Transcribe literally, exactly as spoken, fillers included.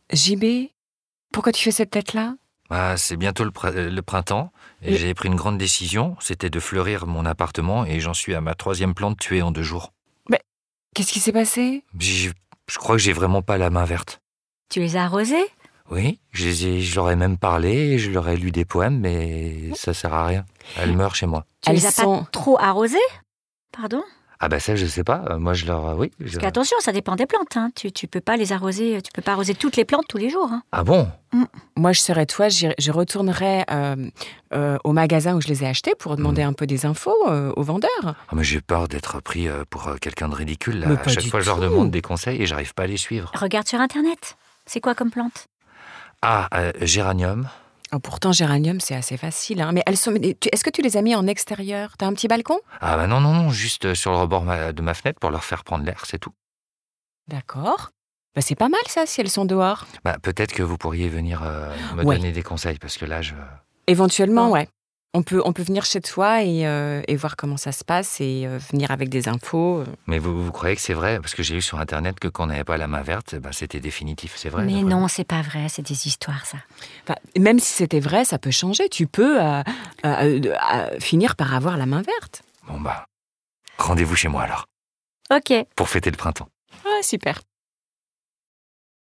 J B, pourquoi tu fais cette tête-là? Bah, c'est bientôt le, pr- le printemps et Et- j'ai pris une grande décision, c'était de fleurir mon appartement et j'en suis à ma troisième plante tuée en deux jours. Mais qu'est-ce qui s'est passé? J'ai- Je crois que j'ai vraiment pas la main verte. Tu les as arrosés? Oui, je, les ai- je leur ai même parlé, je leur ai lu des poèmes, mais ça sert à rien. Elles meurent chez moi. Tu Elles les as sont- pas trop arrosés? Pardon? Ah bah ça, je sais pas. Euh, Moi, je leur... Oui. je- Parce qu'attention, ça dépend des plantes. Hein. Tu, tu peux pas les arroser, tu peux pas arroser toutes les plantes tous les jours. Hein. Ah bon? Moi, je serais toi, j'y- je retournerais euh, euh, au magasin où je les ai achetés pour demander un peu des infos euh, aux vendeurs. Ah, mais j'ai peur d'être pris euh, pour euh, quelqu'un de ridicule. Là. Mais À pas chaque du fois, je leur tout. demande des conseils et j'arrive pas à les suivre. Regarde sur Internet. C'est quoi comme plante? Ah, euh, géranium. Oh, pourtant, géranium, c'est assez facile. Hein. Mais elles sont. mais tu- Est-ce que tu les as mis en extérieur? T'as un petit balcon? Ah bah non, non, non, juste euh, sur le rebord ma- de ma fenêtre pour leur faire prendre l'air, c'est tout. D'accord. Bah, c'est pas mal ça, si elles sont dehors. Bah, peut-être que vous pourriez venir euh, me Ouais. donner des conseils, parce que là, je... Éventuellement, Bon. ouais. On peut, on peut venir chez toi et, euh, et voir comment ça se passe et euh, venir avec des infos. Mais vous, vous croyez que c'est vrai? Parce que j'ai lu sur Internet que quand on n'avait pas la main verte, bah, c'était définitif, c'est vrai? Mais d'après non, vous? c'est pas vrai, c'est des histoires, ça. Enfin, même si c'était vrai, ça peut changer. Tu peux euh, euh, euh, euh, finir par avoir la main verte. Bon bah, rendez-vous chez moi alors, Ok. pour fêter le printemps. Ah, super.